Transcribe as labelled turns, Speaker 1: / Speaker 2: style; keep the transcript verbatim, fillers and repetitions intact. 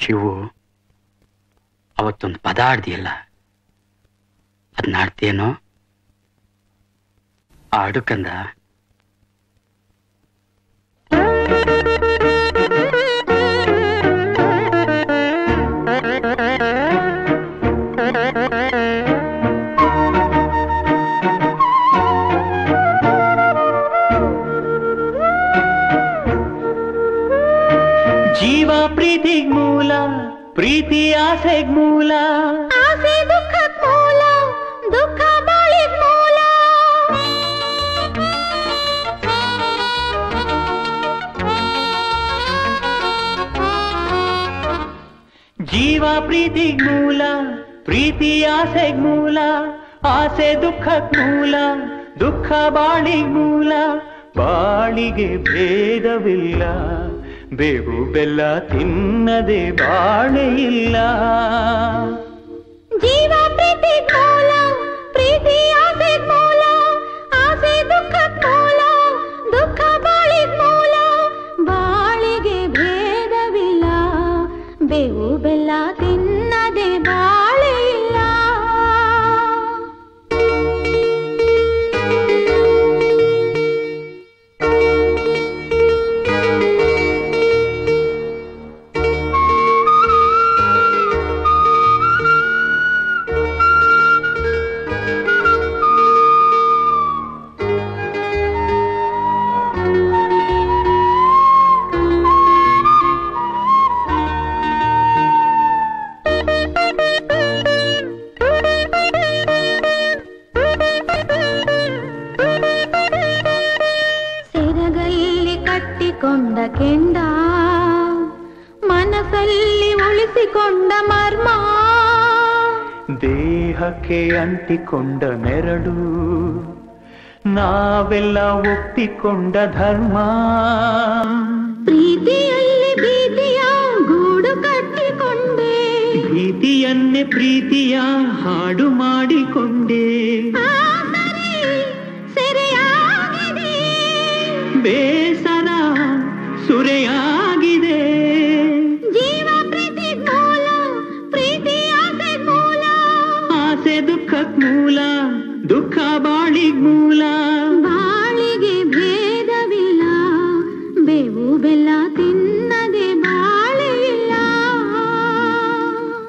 Speaker 1: ಶಿವು, ಅವತ್ತೊಂದು ಪದ ಆಡ್ದಿಯಲ್ಲ, ಅದನ್ನ ಆಡ್ತೀಯೇನೋ? ಆಡು ಕಂದ.
Speaker 2: ಜೀವ ಪ್ರೀತಿಗ್ ಮೂಲ, ಪ್ರೀತಿ ಆಸೆಗ್ ಮೂಲ,
Speaker 3: ಆಸೆ ದುಃಖಕ್ ಮೂಲ, ದುಃಖ ಬಾಳಿಗ್ ಮೂಲ.
Speaker 2: ಜೀವ ಪ್ರೀತಿಗ್ ಮೂಲ, ಪ್ರೀತಿ ಆಸೆಗ್ ಮೂಲ, ಆಸೆ ದುಃಖಕ್ ಮೂಲ, ದುಃಖ ಬಾಳಿಗ್ ಮೂಲ. ಬಾಳಿಗೆ ಭೇದವಿಲ್ಲ, ಬೇವು ಬೆಲ್ಲ ತಿನ್ನದೆ ಬಾಳೆ ಇಲ್ಲ.
Speaker 3: ಜೀವ ಪ್ರೀತಿ ಮೂಲ, ಪ್ರೀತಿ ಆಸೆ ಮೂಲ, ಆಸೆ ದುಃಖ ಮೂಲ, ದುಃಖ ಬಾಳಿಗ್ ಮೂಲ. ಬಾಳಿಗೆ ಭೇದವಿಲ್ಲ, ಬೇವು ಬೆಲ್ಲ ತಿನ್ನದೆ ಬಾಳೆ ಇಲ್ಲ. ಕಟ್ಟಿಕೊಂಡ ಕೆಂಡ, ಮನಸ್ಸಲ್ಲಿ ಉಳಿಸಿಕೊಂಡ ಮರ್ಮ,
Speaker 2: ದೇಹಕ್ಕೆ ಅಂಟಿಕೊಂಡ ನೆರಳು, ನಾವೆಲ್ಲ ಒಪ್ಪಿಕೊಂಡ ಧರ್ಮ.
Speaker 3: ಪ್ರೀತಿಯಲ್ಲಿ ಭೀತಿಯ ಗೂಡು ಕಟ್ಟಿಕೊಂಡೆ,
Speaker 2: ಭೀತಿಯನ್ನೇ ಪ್ರೀತಿಯ ಹಾಡು ಮಾಡಿಕೊಂಡೆ.
Speaker 3: ಸೆರೆಯಾಗಿದೆ
Speaker 2: ಬೇಸರ ಸುರೆಯಾಗಿದೆ.
Speaker 3: ಜೀವ ಪ್ರೀತಿ ಮೂಲ, ಪ್ರೀತಿ ಆಸೆ ಮೂಲ,
Speaker 2: ಆಸೆ ದುಃಖಕ್ ಮೂಲ, ದುಃಖ ಬಾಳಿಗ್ ಮೂಲ.
Speaker 3: ಬಾಳಿಗೆ ಭೇದವಿಲ್ಲ, ಬೇವು ಬೆಲ್ಲ ತಿನ್ನ